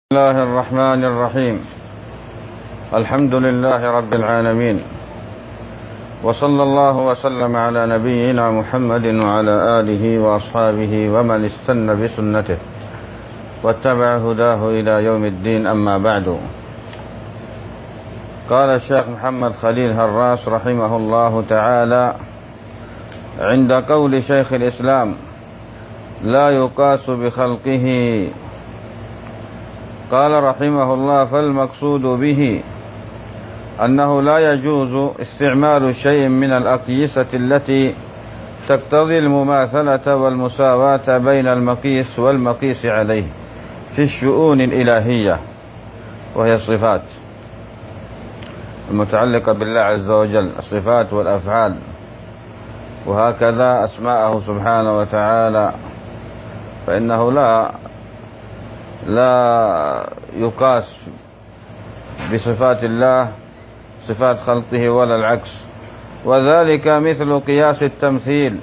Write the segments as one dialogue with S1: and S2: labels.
S1: بسم الله الرحمن الرحيم. الحمد لله رب العالمين، وصلى الله وسلم على نبينا محمد وعلى آله وأصحابه ومن استنى بسنته واتبع هداه إلى يوم الدين. أما بعد، قال الشيخ محمد خليل هراس رحمه الله تعالى عند قول شيخ الإسلام: لا يقاس بخلقه، قال رحمه الله: فالمقصود به أنه لا يجوز استعمال شيء من الأقيسة التي تقتضي المماثلة والمساواة بين المقيس والمقيس عليه في الشؤون الإلهية، وهي الصفات المتعلقة بالله عز وجل، الصفات والأفعال، وهكذا أسماءه سبحانه وتعالى، فإنه لا يقاس بصفات الله صفات خلقه ولا العكس. وذلك مثل قياس التمثيل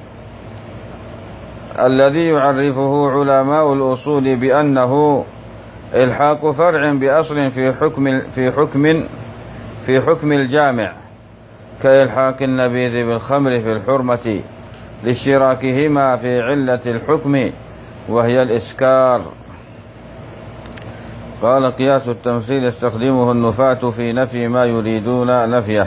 S1: الذي يعرفه علماء الأصول بأنه إلحاق فرع بأصل في حكم الجامع، كإلحاق النبيذ بالخمر في الحرمة لاشتراكهما في علة الحكم وهي الإسكار. قال: قياس التمثيل يستخدمه النفاة في نفي ما يريدون نفيه،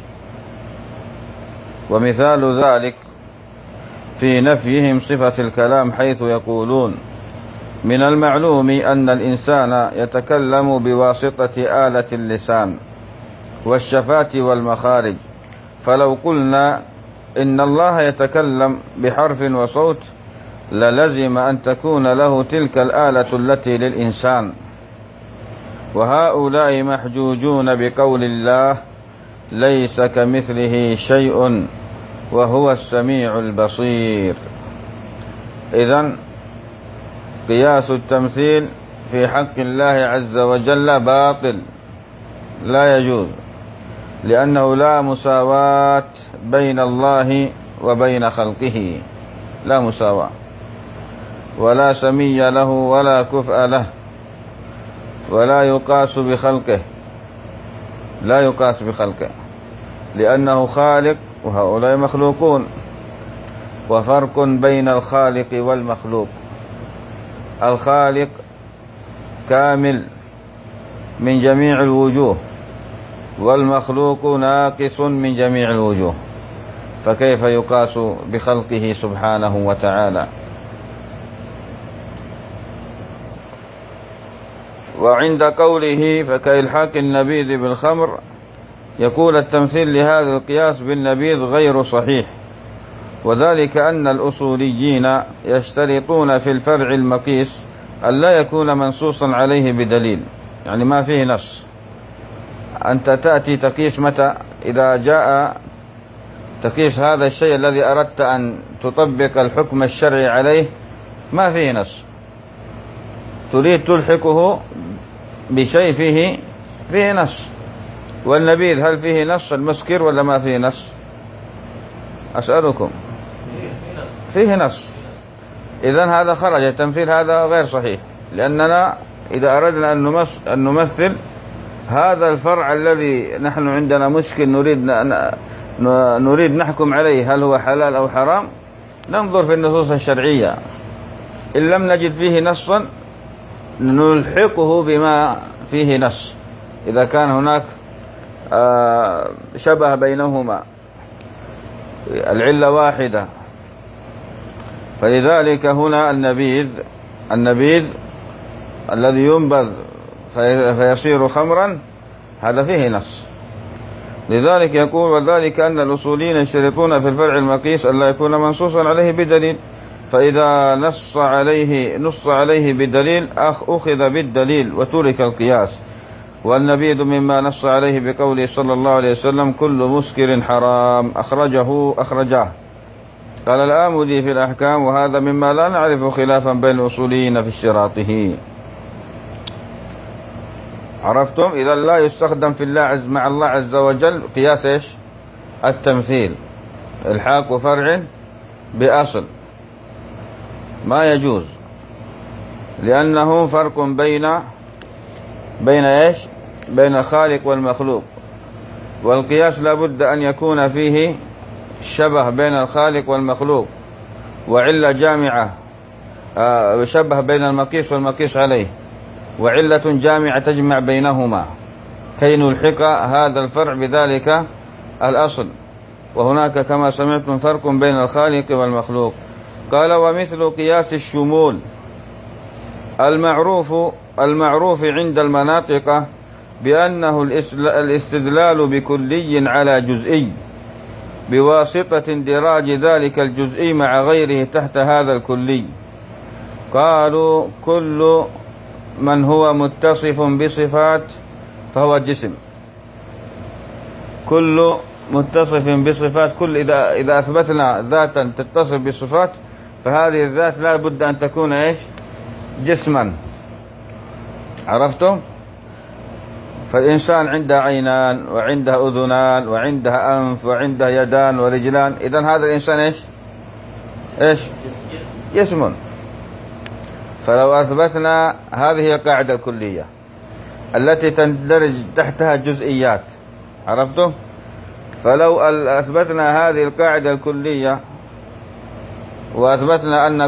S1: ومثال ذلك في نفيهم صفة الكلام، حيث يقولون: من المعلوم أن الإنسان يتكلم بواسطة آلة اللسان والشفاة والمخارج، فلو قلنا إن الله يتكلم بحرف وصوت للزم أن تكون له تلك الآلة التي للإنسان. وهؤلاء محجوجون بقول الله: ليس كمثله شيء وهو السميع البصير. إذن قياس التمثيل في حق الله عز وجل باطل، لا يجوز، لأنه لا مساواة بين الله وبين خلقه، لا مساواة، ولا سمي له ولا كفء له، ولا يقاس بخلقه، لا يقاس بخلقه، لأنه خالق وهؤلاء مخلوقون، وفرق بين الخالق والمخلوق. الخالق كامل من جميع الوجوه، والمخلوق ناقص من جميع الوجوه، فكيف يقاس بخلقه سبحانه وتعالى؟ وعند قوله فكإلحاق النبيذ بالخمر، يقول: التمثيل لهذا القياس بالنبيذ غير صحيح، وذلك أن الأصوليين يشترطون في الفرع المقيس أن لا يكون منصوصا عليه بدليل، يعني ما فيه نص. أنت تأتي تقيس متى؟ إذا جاء تقيس هذا الشيء الذي أردت أن تطبق الحكم الشرعي عليه، ما فيه نص، تريد تلحقه بشيء فيه نص. والنبيذ هل فيه نص المسكر ولا ما فيه نص؟ أسألكم. فيه نص. إذن هذا خرج، التمثيل هذا غير صحيح، لأننا إذا أردنا أن نمثل هذا الفرع الذي نحن عندنا مشكل نريد نحكم عليه هل هو حلال أو حرام، ننظر في النصوص الشرعية، إن لم نجد فيه نصا نلحقه بما فيه نص، إذا كان هناك شبه بينهما، العلة واحدة. فلذلك هنا النبيذ الذي ينبذ فيصير خمرا، هذا فيه نص. لذلك يقول: وذلك أن الأصوليين يشترطون في الفرع المقيس أن لا يكون منصوصا عليه بدليل، فإذا نص عليه بدليل أخذ بالدليل وترك القياس. والنبيذ مما نص عليه بقوله صلى الله عليه وسلم: كل مسكر حرام، أخرجاه. قال الآمدي في الأحكام: وهذا مما لا نعرف خلافا بين الأصوليين في اشتراطه. عرفتم؟ إذا لا يستخدم في الله مع الله عز وجل قياس إيش؟ التمثيل، الحاق فرع بأصل، ما يجوز، لأنه فرق بين بين إيش؟ بين الخالق والمخلوق. والقياس لابد أن يكون فيه شبه بين الخالق والمخلوق، وعلة جامعة، شبه بين المقيس والمقيس عليه، وعلة جامعة تجمع بينهما كي نلحق هذا الفرع بذلك الأصل. وهناك كما سمعتم فرق بين الخالق والمخلوق. قال: ومثل قياس الشمول المعروف عند المناطق بأنه الاستدلال بكلي على جزئي بواسطة اندراج ذلك الجزئي مع غيره تحت هذا الكلي. قالوا: كل من هو متصف بصفات فهو جسم. كل متصف بصفات، إذا أثبتنا ذاتا تتصف بصفات فهذه الذات لا بد أن تكون إيش؟ جسما. عرفتم؟ فالإنسان عنده عينان، وعنده أذنان، وعنده أنف، وعنده يدان ورجلان. إذن هذا الإنسان إيش؟ جسم. فلو أثبتنا هذه القاعدة الكلية التي تندرج تحتها جزئيات، عرفتم؟ فلو أثبتنا هذه القاعدة الكلية وأثبتنا أن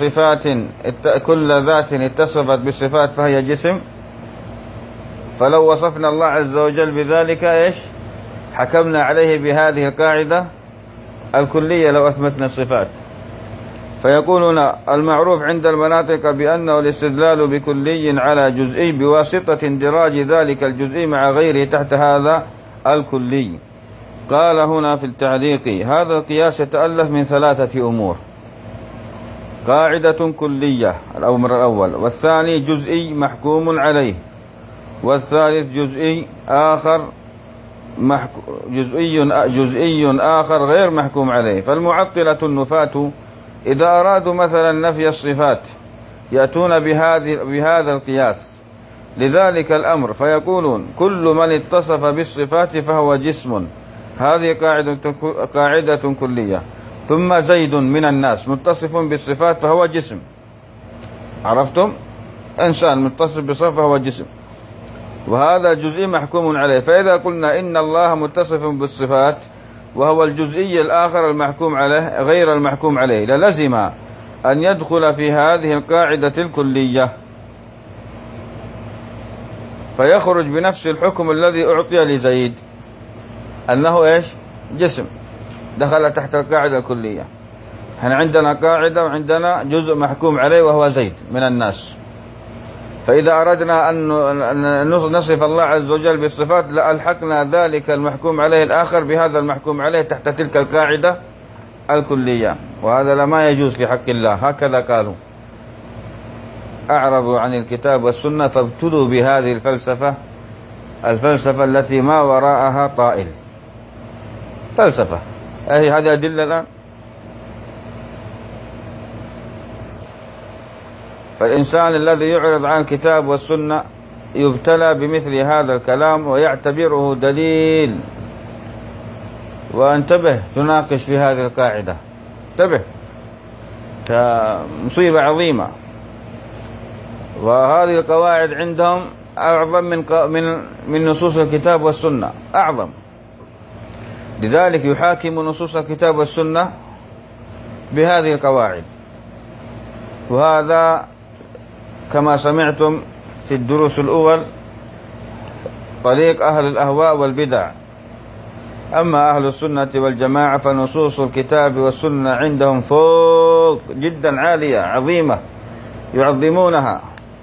S1: كل ذات اتصفت بالصفات فهي جسم، فلو وصفنا الله عز وجل بذلك إيش؟ حكمنا عليه بهذه القاعدة الكلية لو أثبتنا الصفات. فيقولون: المعروف عند المناطق بأنه الاستدلال بكلي على جزئي بواسطة اندراج ذلك الجزئي مع غيره تحت هذا الكلي. قال هنا في التعليق: هذا القياس يتألف من 3 أمور: قاعدة كلية الأمر الأول، والثاني جزئي محكوم عليه، والثالث جزئي آخر غير محكوم عليه. فالمعطلة النفاة إذا أرادوا مثلا نفي الصفات يأتون بهذا القياس لذلك الأمر، فيقولون: كل من اتصف بالصفات فهو جسم. هذه قاعدة كلية. ثم زيد من الناس متصف بالصفات فهو جسم. عرفتم؟ إنسان متصف بالصفات فهو جسم، وهذا جزئي محكوم عليه. فإذا قلنا إن الله متصف بالصفات وهو الجزئي الآخر المحكوم عليه غير المحكوم عليه، للزم أن يدخل في هذه القاعدة الكلية فيخرج بنفس الحكم الذي أعطي لزيد أنه إيش؟ جسم، دخل تحت القاعدة الكلية. احنا عندنا قاعدة وعندنا جزء محكوم عليه وهو زيد من الناس. فإذا أردنا أن نصف الله عز وجل بالصفات لألحقنا ذلك المحكوم عليه الآخر بهذا المحكوم عليه تحت تلك القاعدة الكلية، وهذا لما يجوز في حق الله. هكذا قالوا، أعرضوا عن الكتاب والسنة فابتلوا بهذه الفلسفة التي ما وراءها طائل. فلسفة هذه أدلة الآن. فالإنسان الذي يعرض عن الكتاب والسنة يبتلى بمثل هذا الكلام ويعتبره دليل. وانتبه تناقش في هذه القاعدة، انتبه، مصيبة عظيمة. وهذه القواعد عندهم أعظم من نصوص الكتاب والسنة، أعظم. لذلك يحاكم نصوص الكتاب والسنة بهذه القواعد. وهذا كما سمعتم في الدروس الأول طريق أهل الأهواء والبدع. أما أهل السنة والجماعة فنصوص الكتاب والسنة عندهم فوق جدا، عالية عظيمة، يعظمونها،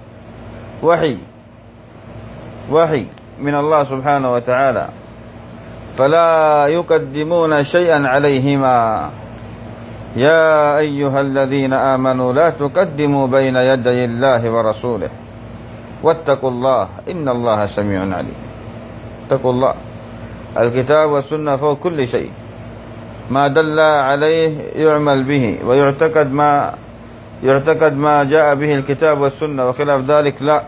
S1: وحي من الله سبحانه وتعالى، فلا يقدمون شيئا عليهما. يا أيها الذين آمنوا لا تقدموا بين يدي الله ورسوله واتقوا الله إن الله سميع عليم. اتقوا الله. الكتاب والسنة فوق كل شيء، ما دل عليه يعمل به ويعتقد ما جاء به الكتاب والسنة، وخلاف ذلك لا.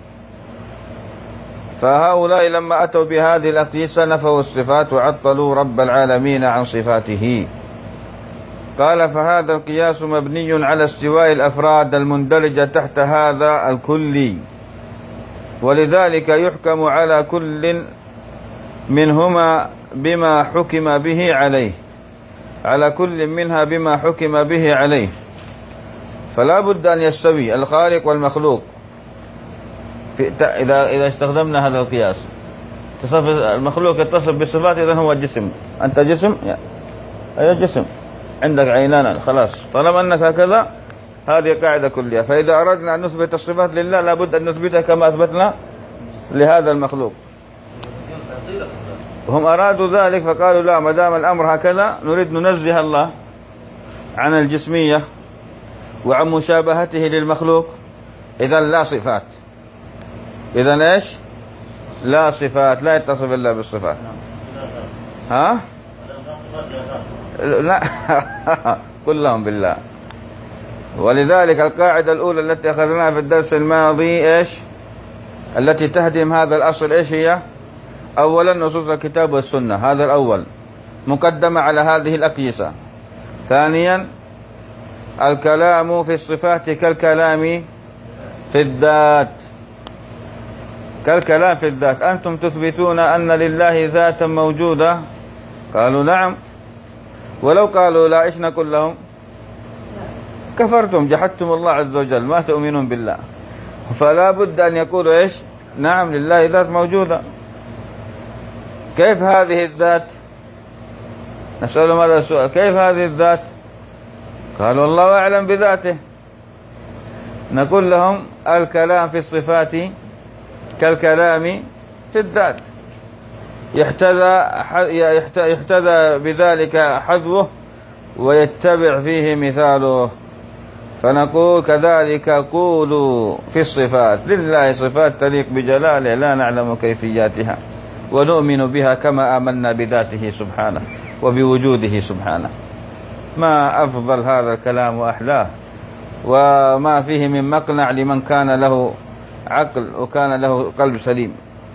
S1: فهؤلاء لما أتوا بهذه الأقيسة نفوا الصفات وعطلوا رب العالمين عن صفاته. قال: فهذا القياس مبني على استواء الأفراد المندرجة تحت هذا الكلي. ولذلك يحكم على كل منهما بما حكم به عليه، على كل منها بما حكم به عليه. فلا بد أن يستوي الخالق والمخلوق إذا استخدمنا هذا القياس. المخلوق يتصف بالصفات، إذا هو جسم. أنت جسم، أي جسم، عندك عينان، خلاص، طالما أنك هكذا، هذه قاعدة كلية. فإذا أردنا أن نثبت الصفات لله لابد أن نثبتها كما أثبتنا لهذا المخلوق. هم أرادوا ذلك فقالوا لا، ما دام الأمر هكذا نريد ننزه الله عن الجسمية وعن مشابهته للمخلوق، إذا لا صفات. إذا إيش؟ لا صفات، لا يتصف إلا بالصفات. ها؟ لا كلهم بالله. ولذلك القاعدة الأولى التي أخذناها في الدرس الماضي إيش؟ التي تهدم هذا الأصل إيش هي؟ أولا نصوص الكتاب والسنة، هذا الأول، مقدمة على هذه الأقيسة. ثانيا الكلام في الصفات كالكلام في الذات، كالكلام في الذات. أنتم تثبتون أن لله ذاتا موجودة، قالوا نعم. ولو قالوا لا، إيش نقول لهم؟ كفرتم، جحدتم الله عز وجل، ما تؤمنون بالله. فلا بد أن يقولوا إيش؟ نعم، لله ذات موجودة. كيف هذه الذات؟ نسألهم هذا السؤال، كيف هذه الذات؟ قالوا الله أعلم بذاته. نقول لهم الكلام في الصفات كالكلام في الذات، يحتذى بذلك حذوه ويتبع فيه مثاله. فنقول كذلك قولوا في الصفات، لله صفات تليق بجلاله لا نعلم كيفياتها، ونؤمن بها كما آمنا بذاته سبحانه وبوجوده سبحانه. ما أفضل هذا الكلام وأحلاه، وما فيه من مقنع لمن كان له عقل وكان له قلب سليم.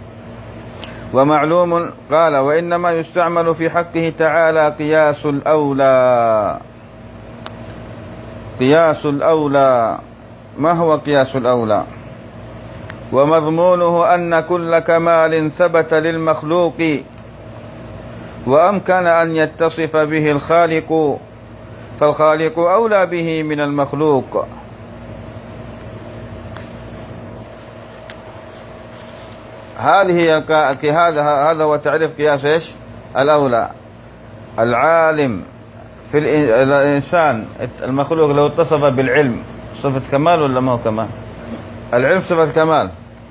S1: ومعلوم قال وإنما يستعمل في حقه تعالى قياس الأولى. قياس الأولى، ما هو قياس الأولى؟ ومضمونه أن كل كمال ثبت للمخلوق وأمكن أن يتصف به الخالق، فالخالق أولى به من المخلوق. هذا هو تعريف قياس ايش؟ الأولى. العالم في الإنسان المخلوق لو اتصف بالعلم صفة كمال ولا ما هو كمال؟ العلم صفة كمال.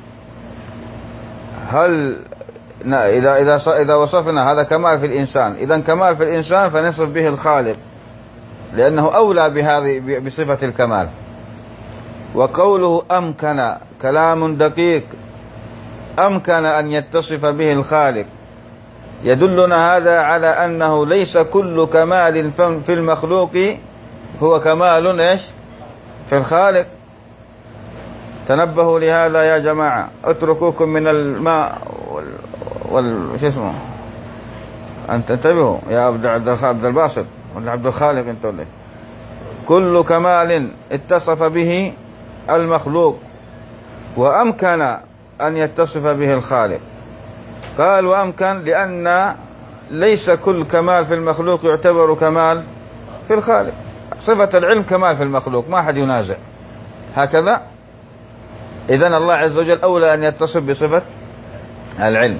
S1: هل إذا وصفنا هذا كمال في الإنسان، إذا كمال في الإنسان فنصف به الخالق لأنه أولى بهذه بصفة الكمال. وقوله أمكن كلام دقيق، أمكن أن يتصف به الخالق، يدلنا هذا على أنه ليس كل كمال في المخلوق هو كمال إيش؟ في الخالق. تنبهوا لهذا يا جماعة، اتركوكم من الماء شو اسمه، أن تنتبهوا يا عبد الباسط ولا عبد الخالق، انتوا ليه؟ كل كمال اتصف به المخلوق وأمكن أن يتصف به الخالق. قال وأمكن لأن ليس كل كمال في المخلوق يعتبر كمال في الخالق. صفة العلم كمال في المخلوق، ما أحد ينازع هكذا. إذن الله عز وجل أولى أن يتصف بصفة العلم.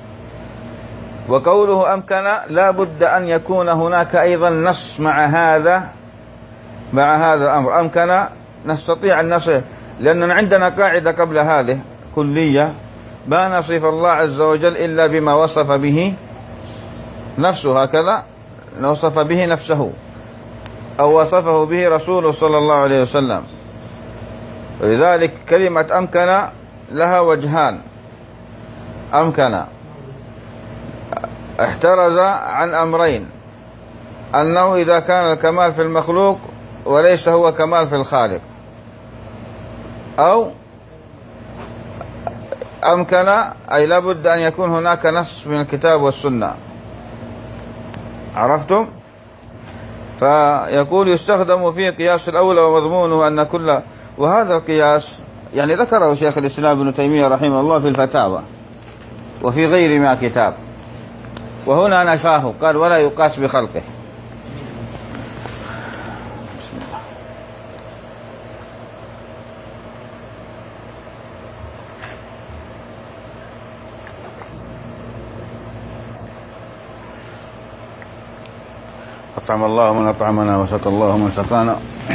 S1: وقوله أمكن لا بد أن يكون هناك أيضا نص مع هذا الأمر. أمكن نستطيع أن نصف، لأننا عندنا قاعدة قبل هذه كلية، ما نصف الله عز وجل إلا بما وصف به نفسه، هكذا وصف به نفسه أو وصفه به رسوله صلى الله عليه وسلم. ولذلك كلمة أمكن لها وجهان. أمكن احترز عن أمرين، أنه إذا كان الكمال في المخلوق وليس هو كمال في الخالق، أو أمكن أي لابد أن يكون هناك نص من الكتاب والسنة. عرفتم؟ فيقول يستخدم فيه قياس الأولى ومضمونه أن كل، وهذا القياس يعني ذكره شيخ الإسلام ابن تيمية رحمه الله في الفتاوى وفي غير ما كتاب، وهنا نفاه قال ولا يقاس بخلقه. أطعم الله من أطعمنا وسقى الله من سقانا.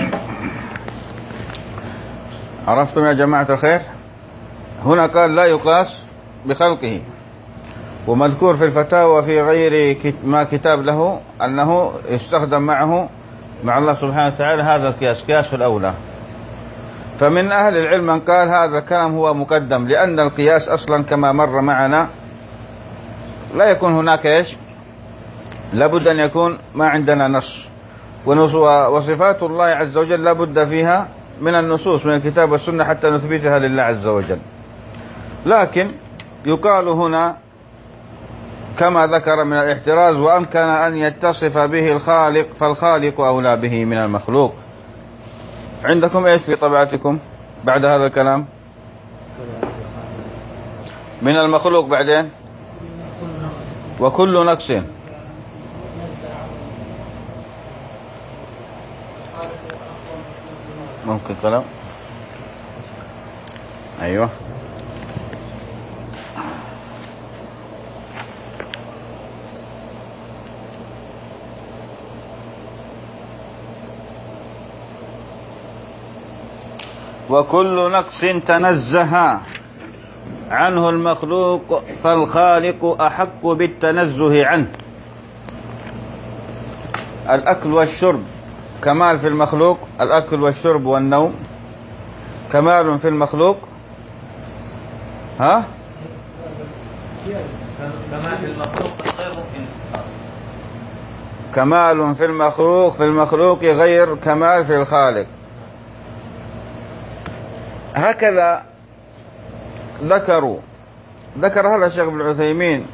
S1: عرفتم يا جماعة الخير؟ هنا قال لا يقاس بخلقه، ومذكور في الفتاوى في غير ما كتاب له أنه يستخدم معه مع الله سبحانه وتعالى هذا القياس، قياس الأولى. فمن أهل العلم من قال هذا الكلام هو مقدم، لأن القياس أصلا كما مر معنا لا يكون هناك إيش؟ لابد أن يكون ما عندنا نص، وصفات الله عز وجل لابد فيها من النصوص من الكتاب والسنة حتى نثبتها لله عز وجل. لكن يقال هنا كما ذكر من الاحتراز وأمكن أن يتصف به الخالق فالخالق أولى به من المخلوق. عندكم إيش في طبعتكم بعد هذا الكلام؟ من المخلوق بعدين وكل نقص. ممكن كلام؟ أيوه. وكل نقص تنزه عنه المخلوق فالخالق أحق بالتنزه عنه. الأكل والشرب كمال في المخلوق، الأكل والشرب والنوم كمال في المخلوق. ها؟ كمال في المخلوق، في المخلوق غير كمال في الخالق. هكذا ذكر هذا الشيخ ابن عثيمين،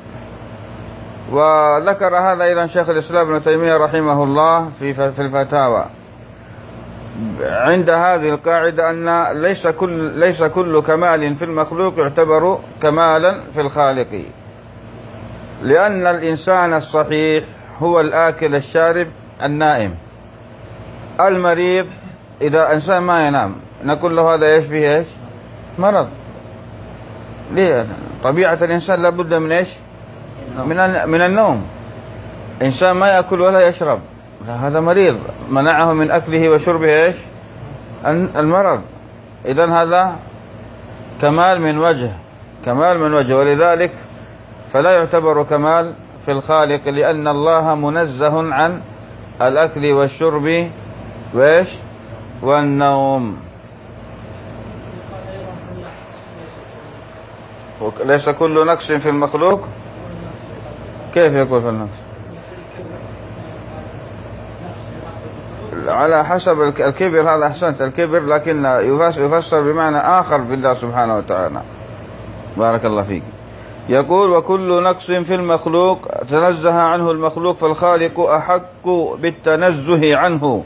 S1: وذكر هذا أيضا شيخ الإسلام ابن تيمية رحمه الله في الفتاوى عند هذه القاعدة أن ليس كل كمال في المخلوق يعتبر كمالا في الخالق، لأن الإنسان الصحيح هو الآكل الشارب النائم. المريض إذا إنسان ما ينام نقول له هذا إيش فيه إيش؟ مرض. ليه؟ طبيعة الإنسان لابد من إيش؟ من النوم. إنسان ما يأكل ولا يشرب هذا مريض، منعه من أكله وشربه إيش؟ المرض. إذن هذا كمال من وجه، ولذلك فلا يعتبر كمال في الخالق، لأن الله منزه عن الأكل والشرب وإيش؟ والنوم. ليس كل نقص في المخلوق. كيف يقول في النقص؟ على حسب الكبر، هذا أحسنت الكبر، لكن يفسر بمعنى آخر بالله سبحانه وتعالى. بارك الله فيك. يقول وكل نقص في المخلوق تنزه عنه المخلوق فالخالق أحق بالتنزه عنه.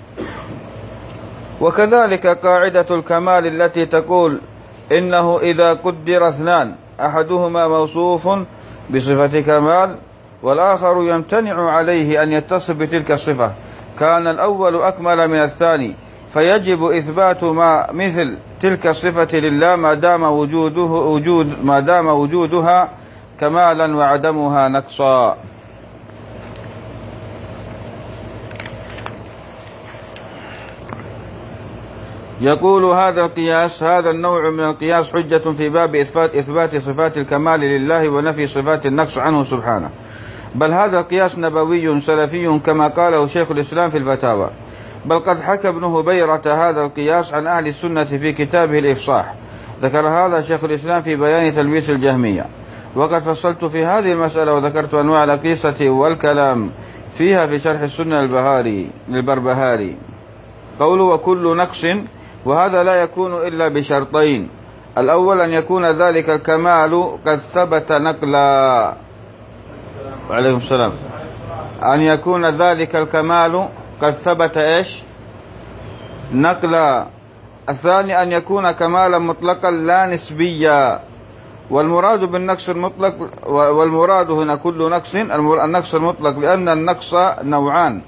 S1: وكذلك قاعدة الكمال التي تقول إنه إذا قدر اثنان أحدهما موصوف بصفة كمال والآخر يمتنع عليه أن يتصف بتلك الصفة كان الأول أكمل من الثاني، فيجب إثبات ما مثل تلك الصفة لله ما دام وجودها كمالا وعدمها نقصا. يقول هذا القياس، هذا النوع من القياس حجة في باب إثبات صفات الكمال لله ونفي صفات النقص عنه سبحانه، بل هذا قياس نبوي سلفي كما قاله شيخ الإسلام في الفتاوى، بل قد حكى ابن هبيرة هذا القياس عن أهل السنة في كتابه الإفصاح. ذكر هذا شيخ الإسلام في بيان تلبيس الجهمية، وقد فصلت في هذه المسألة وذكرت أنواع القيسة والكلام فيها في شرح السنة للبربهاري. قوله وكل نقص، وهذا لا يكون إلا بشرطين: الأول أن يكون ذلك الكمال قد ثبت نقلا. وعليكم السلام. أن يكون ذلك الكمال قد ثبت إيش؟ نقلا. الثاني أن يكون كمالا مطلقا لا نسبيا، والمراد بالنقص المطلق، والمراد هنا كل نقص، النقص المطلق، لأن النقص نوعان: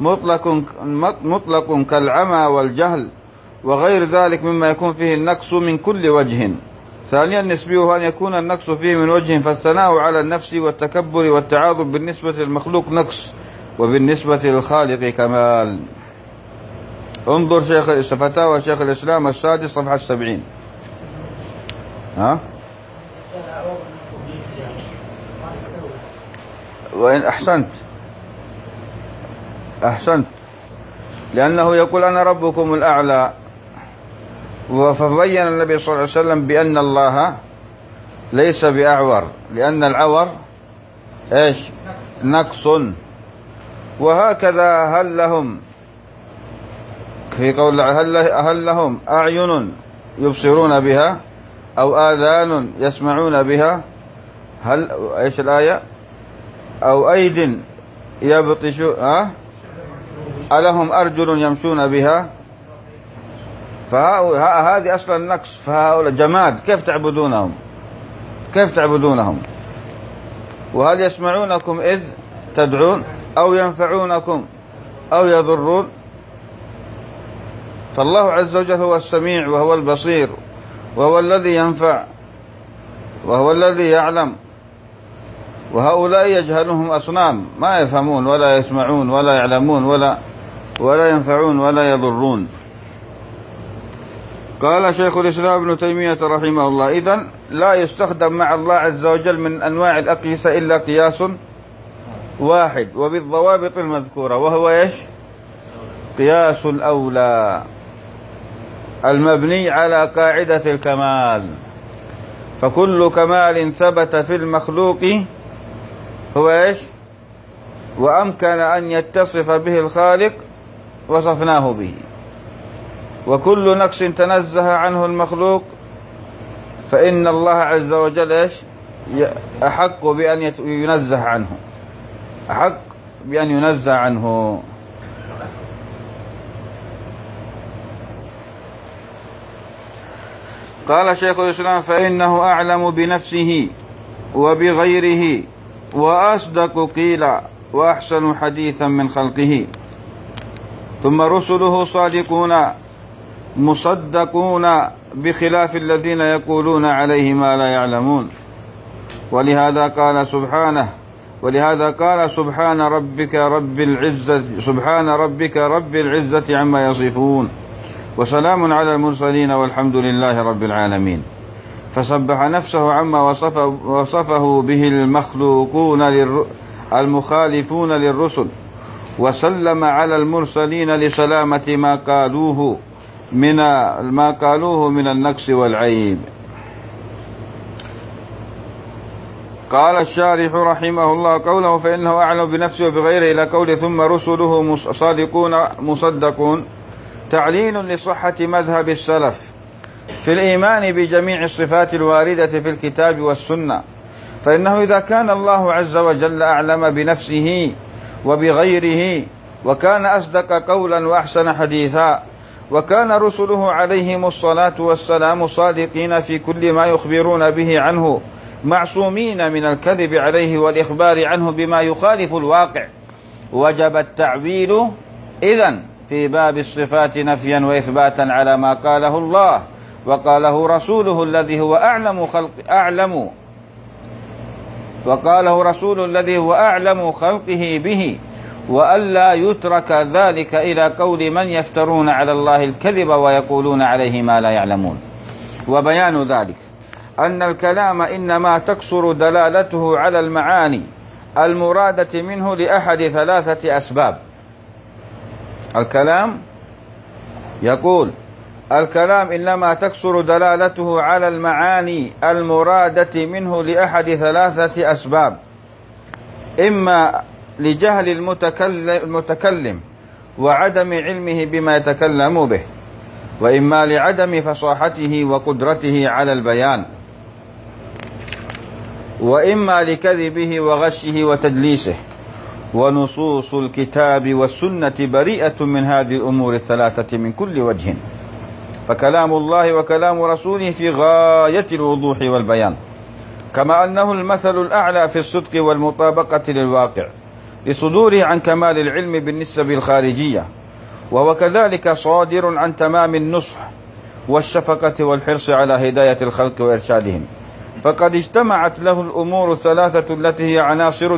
S1: مطلق كالعمى والجهل وغير ذلك مما يكون فيه النقص من كل وجه. ثانيا النسبي، هو أن يكون النقص فيه من وجه، فالثناء على النفس والتكبر والتعاظم بالنسبة للمخلوق نقص، وبالنسبة للخالق كمال. انظر فتاوى شيخ الإسلام السادس صفحة 70. وإن أحسنت، لأنه يقول أنا ربكم الأعلى، فبين النبي صلى الله عليه وسلم بأن الله ليس بأعور، لأن العور إيش؟ نقص. وهكذا هل لهم في قول هل لهم أعين يبصرون بها أو آذان يسمعون بها؟ هل إيش الآية؟ أو أيد يبطشون، ألهم أرجل يمشون بها؟ فهذه أصلا النقص، فهؤلاء جماد، كيف تعبدونهم؟ وهل يسمعونكم إذ تدعون أو ينفعونكم أو يضرون؟ فالله عز وجل هو السميع وهو البصير، وهو الذي ينفع وهو الذي يعلم، وهؤلاء يجهلهم أصنام، ما يفهمون ولا يسمعون ولا يعلمون ولا ينفعون ولا يضرون. قال شيخ الإسلام ابن تيمية رحمه الله: إذن لا يستخدم مع الله عز وجل من أنواع الأقيسة إلا قياس واحد، وبالضوابط المذكورة، وهو إيش؟ قياس الأولى المبني على قاعدة الكمال. فكل كمال ثبت في المخلوق هو إيش؟ وأمكن أن يتصف به الخالق وصفناه به، وكل نقص تنزه عنه المخلوق فإن الله عز وجل إيش؟ أحق بأن ينزه عنه. قال شيخ الإسلام: فإنه أعلم بنفسه وبغيره وأصدق قيلا وأحسن حديثا من خلقه، ثم رسله صادقون مصدقون بخلاف الذين يقولون عليه ما لا يعلمون. ولهذا قال سبحان ربك رب العزة عما يصفون، وسلام على المرسلين والحمد لله رب العالمين. فسبح نفسه عما وصفه به المخلوقون المخالفون للرسل، وسلم على المرسلين لسلامة ما قالوه من النقص والعيب. قال الشارح رحمه الله قوله: فإنه أعلم بنفسه وبغيره، إلى قوله ثم رسله صادقون مصدقون، تعليل لصحة مذهب السلف في الإيمان بجميع الصفات الواردة في الكتاب والسنة. فإنه إذا كان الله عز وجل أعلم بنفسه وبغيره، وكان أصدق قولا وأحسن حديثا، وكان رسله عليهم الصلاة والسلام صادقين في كل ما يخبرون به عنه، معصومين من الكذب عليه والإخبار عنه بما يخالف الواقع، وجب التعويل إذن في باب الصفات نفيا وإثباتا على ما قاله الله وقاله رسوله الذي هو أعلم خلقه به، وألا يترك ذلك إلى قول من يفترون على الله الكذب ويقولون عليه ما لا يعلمون. وبيان ذلك أن الكلام إنما تقصر دلالته على المعاني المرادة منه لأحد ثلاثة أسباب. الكلام إنما تقصر دلالته على المعاني المرادة منه لأحد ثلاثة أسباب: إما لجهل المتكلم وعدم علمه بما يتكلم به، وإما لعدم فصاحته وقدرته على البيان، وإما لكذبه وغشه وتدليسه. ونصوص الكتاب والسنة بريئة من هذه الأمور الثلاثة من كل وجه. فكلام الله وكلام رسوله في غاية الوضوح والبيان، كما أنه المثل الأعلى في الصدق والمطابقة للواقع لصدوره عن كمال العلم بالنسبة الخارجية، وهو كذلك صادر عن تمام النصح والشفقة والحرص على هداية الخلق وإرشادهم، فقد اجتمعت له الأمور الثلاثة التي هي عناصر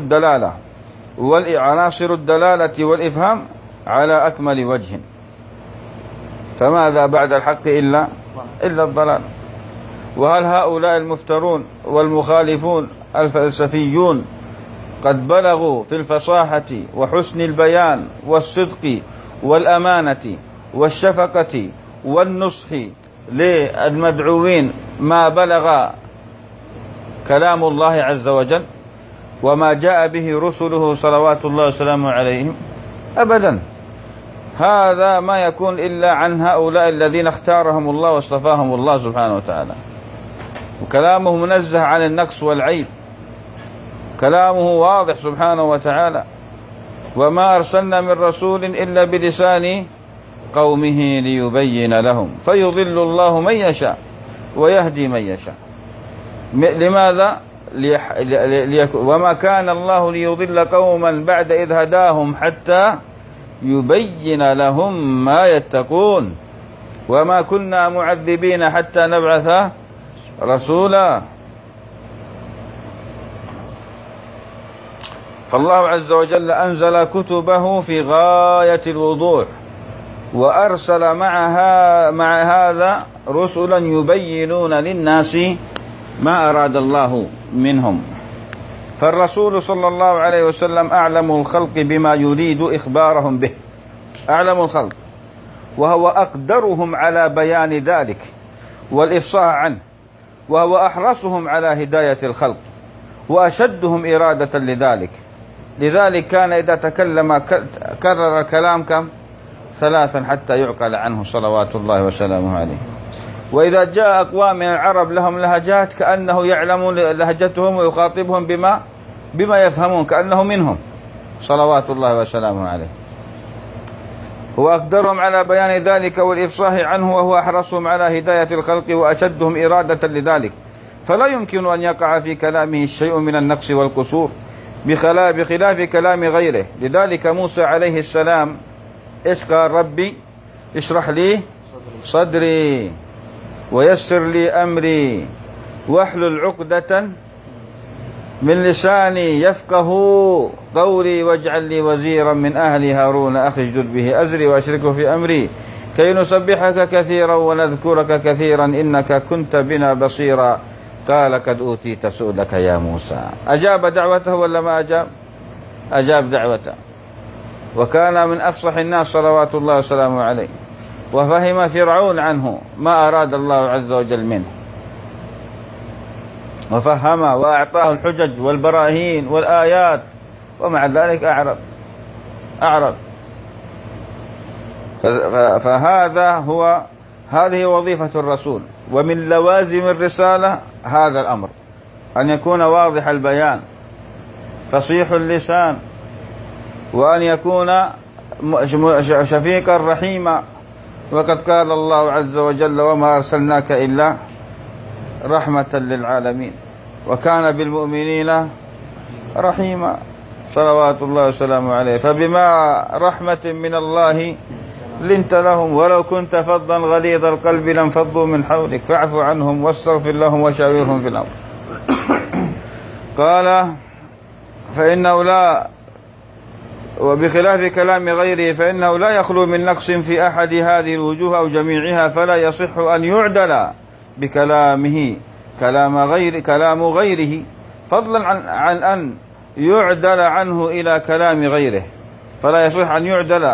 S1: الدلالة والإفهام على أكمل وجه. فماذا بعد الحق إلا الضلال؟ وهل هؤلاء المفترون والمخالفون الفلسفيون قد بلغوا في الفصاحة وحسن البيان والصدق والأمانة والشفقة والنصح للمدعوين ما بلغ كلام الله عز وجل وما جاء به رسله صلوات الله وسلامه عليهم؟ أبدا. هذا ما يكون إلا عن هؤلاء الذين اختارهم الله واصطفاهم الله سبحانه وتعالى، وكلامه منزه عن النقص والعيب، كلامه واضح سبحانه وتعالى: وما أرسلنا من رسول إلا بلسان قومه ليبين لهم فيضل الله من يشاء ويهدي من يشاء. لماذا؟ وما كان الله ليضل قوما بعد إذ هداهم حتى يبين لهم ما يتقون وما كنا معذبين حتى نبعث رسولا. فالله عز وجل أنزل كتبه في غاية الوضوح، وأرسل مع هذا رسلا يبينون للناس ما أراد الله منهم. فالرسول صلى الله عليه وسلم أعلم الخلق بما يريد إخبارهم به، أعلم الخلق، وهو أقدرهم على بيان ذلك والإفصاح عنه، وهو أحرصهم على هداية الخلق وأشدهم إرادة لذلك. لذلك كان إذا تكلم كرر الكلام كم؟ 3 حتى يعقل عنه صلوات الله وسلامه عليه. وإذا جاء أقوام من العرب لهم لهجات كأنه يعلم لهجتهم ويخاطبهم بما يفهمون كأنه منهم صلوات الله وسلامه عليه. هو أقدرهم على بيان ذلك والإفصاح عنه، وهو أحرصهم على هداية الخلق وأشدهم إرادة لذلك، فلا يمكن أن يقع في كلامه شيء من النقص والقصور بخلاف كلام غيره. لذلك موسى عليه السلام إيش قال؟ ربي اشرح لي صدري ويسر لي أمري واحلل عقدة من لساني يفقه قولي واجعل لي وزيرا من أهلي هارون أخي اشدد به أزري وأشركه في أمري كي نسبحك كثيرا ونذكرك كثيرا إنك كنت بنا بصيرا. قال قد أوتيت سؤلك يا موسى. أجاب دعوته ولا ما أجاب؟ أجاب دعوته، وكان من أفصح الناس صلوات الله وسلامه عليه، وفهم فرعون عنه ما أراد الله عز وجل منه، وفهم وأعطاه الحجج والبراهين والآيات، ومع ذلك أعرض. هذه وظيفة الرسول، ومن لوازم الرسالة هذا الأمر، أن يكون واضح البيان فصيح اللسان، وأن يكون شفيقا رحيما. وقد قال الله عز وجل وما أرسلناك إلا رحمة للعالمين وكان بالمؤمنين رحيما صلوات الله وسلامه عليه. فبما رحمة من الله لنت لهم ولو كنت فظا غليظ القلب لانفضوا من حولك فاعف عنهم واستغفر لهم وشاورهم في الأمر. قال فإنه لا، وبخلاف كلام غيره فإنه لا يخلو من نقص في أحد هذه الوجوه أو جميعها، فلا يصح أن يعدل بكلامه كلام غيره فضلا عن أن يعدل عنه إلى كلام غيره. فلا يصح أن يعدل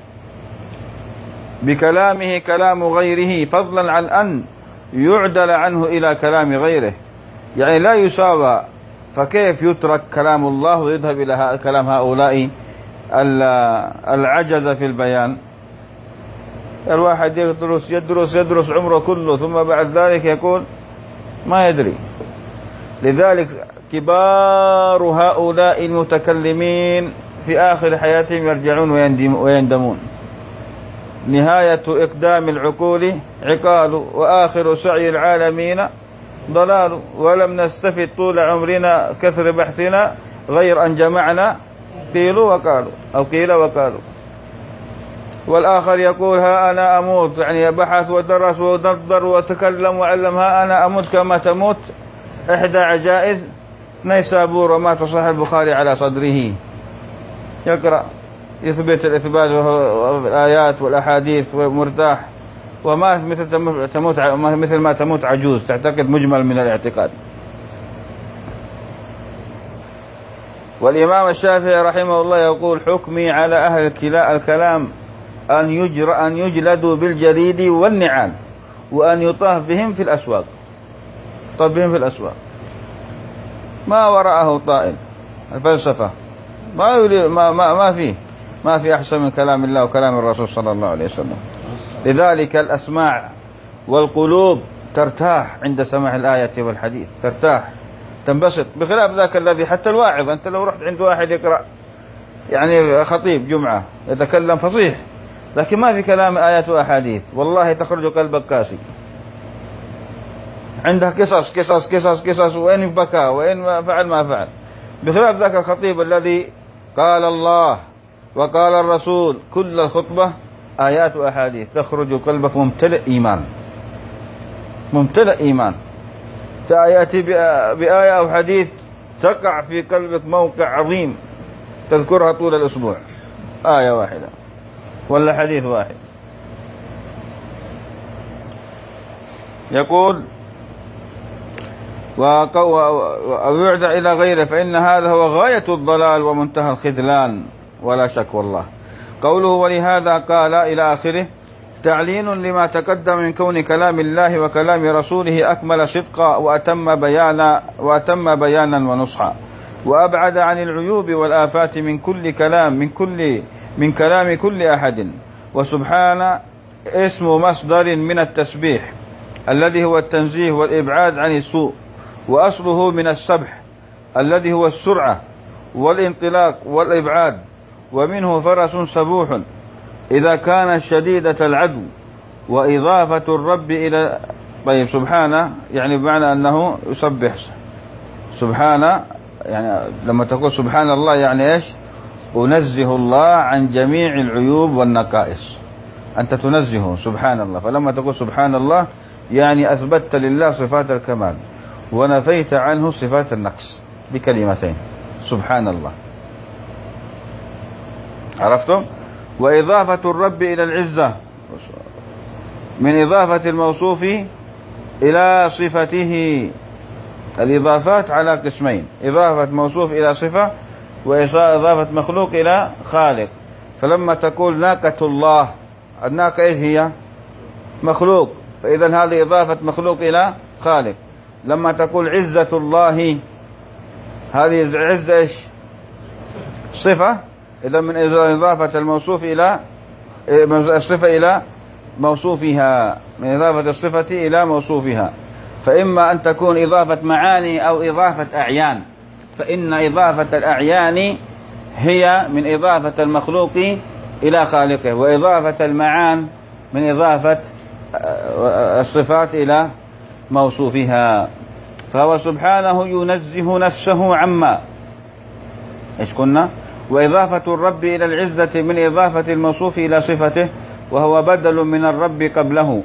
S1: بكلامه كلام غيره فضلا عن أن يعدل عنه إلى كلام غيره، يعني لا يساوى. فكيف يترك كلام الله ويذهب إلى كلام هؤلاء العجز في البيان؟ الواحد يدرس عمره كله ثم بعد ذلك يقول ما يدري. لذلك كبار هؤلاء المتكلمين في آخر حياتهم يرجعون ويندمون. نهاية إقدام العقول عقال، وآخر سعي العالمين ضلال، ولم نستفد طول عمرنا كثر بحثنا غير أن جمعنا قيلوا وقالوا أو قيل وقالوا. والآخر يقول ها أنا أموت، يعني بحث ودرس ونظر وتكلم وعلم، ها أنا أموت كما تموت إحدى عجائز نيسابور وما تصح البخاري على صدره. يقرأ يثبت الإثبات والآيات والأحاديث ومرتاح، وما مثل ما تموت عجوز تعتقد مجمل من الاعتقاد. والإمام الشافعي رحمه الله يقول حكمي على أهل الكلام أن يجلدوا بالجريد والنعال، وأن يطاف بهم في الأسواق. طب بهم في الأسواق ما وراءه طائل. الفلسفة ما في أحسن من كلام الله وكلام الرسول صلى الله عليه وسلم. لذلك الأسماع والقلوب ترتاح عند سماع الآية والحديث، ترتاح تنبسط، بخلاف ذاك الذي حتى الواعظ، أنت لو رحت عند واحد يقرأ يعني خطيب جمعة يتكلم فصيح لكن ما في كلام آيات وأحاديث، والله تخرج قلبك كاسي، عنده قصص قصص قصص قصص، وين بكى وين فعل ما فعل. بخلاف ذاك الخطيب الذي قال الله وقال الرسول كل الخطبة آيات وأحاديث، تخرج قلبك ممتلئ إيمان، ممتلئ إيمان، تأتي بآية أو حديث تقع في قلبك موقع عظيم تذكرها طول الأسبوع، آية واحدة ولا حديث واحد. يقول أو يعدى إلى غيره فإن هذا هو غاية الضلال ومنتهى الخذلان ولا شك والله. قوله ولهذا قال إلى آخره تعليل لما تقدم من كون كلام الله وكلام رسوله أكمل صدقا وأتم بيانا ونصحا، وأبعد عن العيوب والآفات من كل كلام من كلام كل أحد. وسبحان اسم مصدر من التسبيح الذي هو التنزيه والإبعاد عن السوء، وأصله من السبح الذي هو السرعة والانطلاق والإبعاد، ومنه فرس سبوح إذا كان شديدة العدو. وإضافة الرب إلى طيب سبحانه يعني بمعنى أنه يسبح سبحانه، يعني لما تقول سبحان الله يعني إيش؟ أنزه الله عن جميع العيوب والنقائص، أنت تنزهه سبحان الله. فلما تقول سبحان الله يعني أثبتت لله صفات الكمال ونفيت عنه صفات النقص بكلمتين سبحان الله. عرفتم؟ وإضافة الرب إلى العزة من إضافة الموصوف إلى صفته. الإضافات على قسمين، إضافة موصوف إلى صفة وإضافة مخلوق إلى خالق. فلما تقول ناقة الله، الناقة إيش هي؟ مخلوق، فإذا هذه إضافة مخلوق إلى خالق. لما تقول عزة الله، هذه عزة إيش؟ صفة، إذا من إضافة الموصوف إلى الصفة إلى موصوفها، من إضافة الصفة إلى موصوفها. فإما أن تكون إضافة معاني أو إضافة أعيان، فإن إضافة الأعيان هي من إضافة المخلوق إلى خالقه، وإضافة المعان من إضافة الصفات إلى موصوفها. فهو سبحانه ينزه نفسه عما إيش قلنا؟ وإضافة الرب إلى العزة من إضافة الموصوف إلى صفته، وهو بدل من الرب قبله.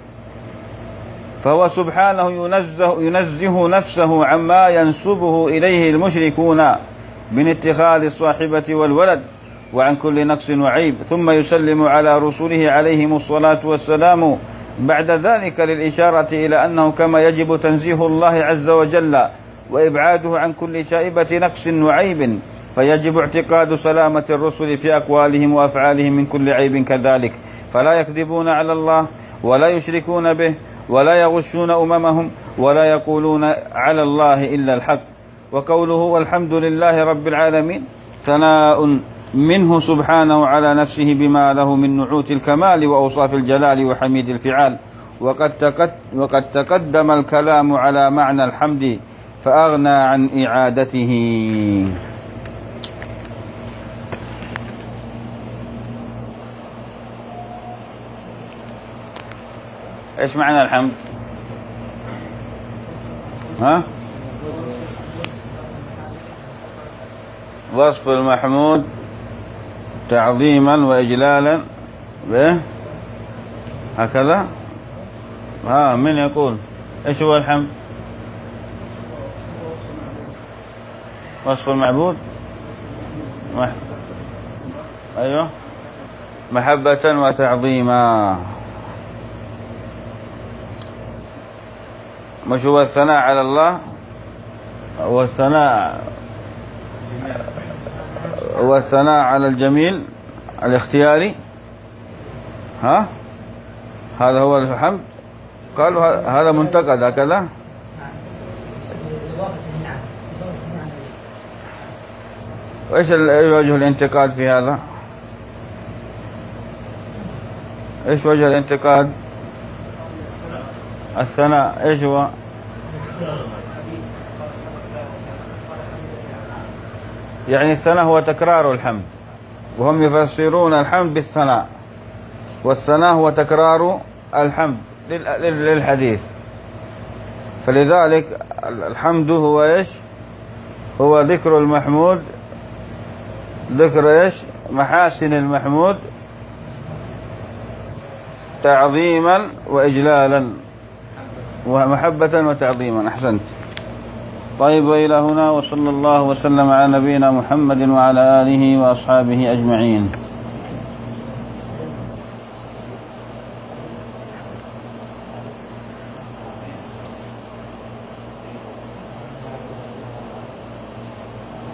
S1: فهو سبحانه ينزه نفسه عما ينسبه إليه المشركون من اتخاذ الصاحبة والولد وعن كل نقص وعيب، ثم يسلم على رسله عليهم الصلاة والسلام بعد ذلك للإشارة إلى أنه كما يجب تنزيه الله عز وجل وإبعاده عن كل شائبة نقص وعيب، فيجب اعتقاد سلامة الرسل في أقوالهم وأفعالهم من كل عيب كذلك، فلا يكذبون على الله ولا يشركون به ولا يغشون أممهم ولا يقولون على الله إلا الحق. وقوله والحمد لله رب العالمين ثناء منه سبحانه على نفسه بما له من نعوت الكمال وأوصاف الجلال وحميد الفعال. وقد تقدم الكلام على معنى الحمد فأغنى عن إعادته. إيش معنى الحمد؟ ها؟ وصف المحمود تعظيما وإجلالا به هكذا. من يقول إيش هو الحمد؟ وصف المعبود أيوه محبة وتعظيما. مش هو الثناء على الله والثناء على الجميل الاختياري. هذا هو الحمد. قالوا هذا منتقد هكذا. وإيش وجه الانتقاد في هذا؟ إيش وجه الانتقاد؟ الثناء إيش هو؟ يعني الثناء هو تكرار الحمد، وهم يفسرون الحمد بالثناء، والثناء هو تكرار الحمد للحديث. فلذلك الحمد هو إيش؟ هو ذكر المحمود، ذكر إيش؟ محاسن المحمود تعظيما وإجلالا ومحبة وتعظيما. أحسنت. طيب، وإلى هنا، وصلى الله وسلم على نبينا محمد وعلى آله وأصحابه أجمعين.